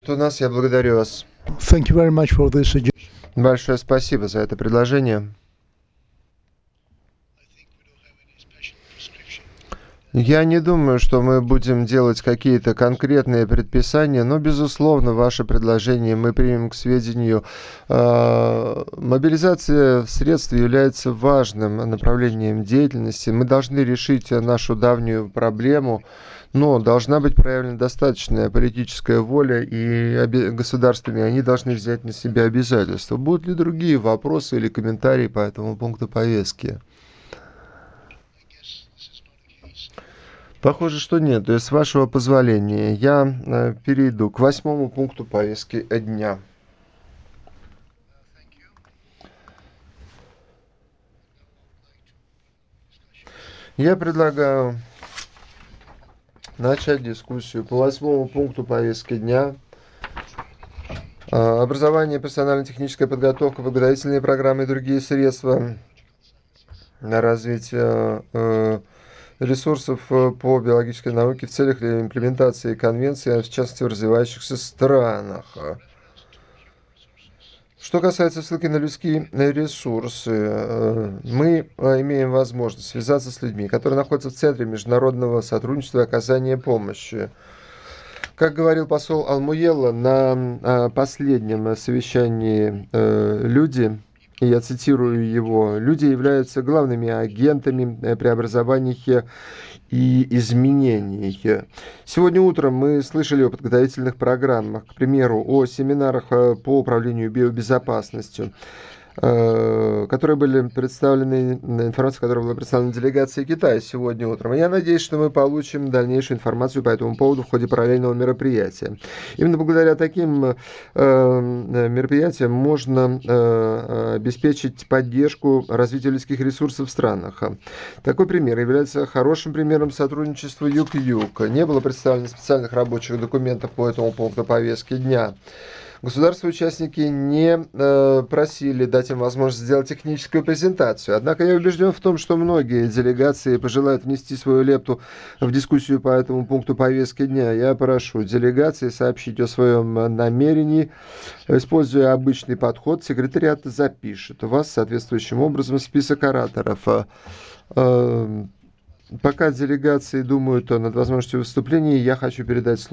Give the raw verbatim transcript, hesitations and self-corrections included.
У нас я благодарю вас. Thank you very much for this suggestion. Большое спасибо за это предложение. Я не думаю, что мы будем делать какие-то конкретные предписания, но, безусловно, ваше предложение мы примем к сведению. Мобилизация средств является важным направлением деятельности. Мы должны решить нашу давнюю проблему, но должна быть проявлена достаточная политическая воля, и государствами они должны взять на себя обязательства. Будут ли другие вопросы или комментарии по этому пункту повестки? Похоже, что нет. То есть, с вашего позволения, я перейду к восьмому пункту повестки дня. Я предлагаю начать дискуссию по восьмому пункту повестки дня. Образование, профессионально-техническая подготовка, подготовительные программы и другие средства на развитие ресурсов по биологической науке в целях имплементации конвенции, в частности в развивающихся странах. Что касается ссылки на людские ресурсы, мы имеем возможность связаться с людьми, которые находятся в центре международного сотрудничества и оказания помощи. Как говорил посол Алмуелло на последнем совещании, люди, и я цитирую его, люди являются главными агентами преобразований и изменений. Сегодня утром мы слышали о подготовительных программах, к примеру, о семинарах по управлению биобезопасностью, которые были представлены, информация, которая была представлена делегацией Китая сегодня утром. И я надеюсь, что мы получим дальнейшую информацию по этому поводу в ходе параллельного мероприятия. Именно благодаря таким мероприятиям можно обеспечить поддержку развития людских ресурсов в странах. Такой пример является хорошим примером сотрудничества Юг-Юг. Не было представлено специальных рабочих документов по этому пункту повестки дня. Государства-участники не э, просили дать им возможность сделать техническую презентацию. Однако я убежден в том, что многие делегации пожелают внести свою лепту в дискуссию по этому пункту повестки дня. Я прошу делегации сообщить о своем намерении. Используя обычный подход, секретариат запишет у вас соответствующим образом список ораторов. Э, пока делегации думают над возможностью выступления, я хочу передать слово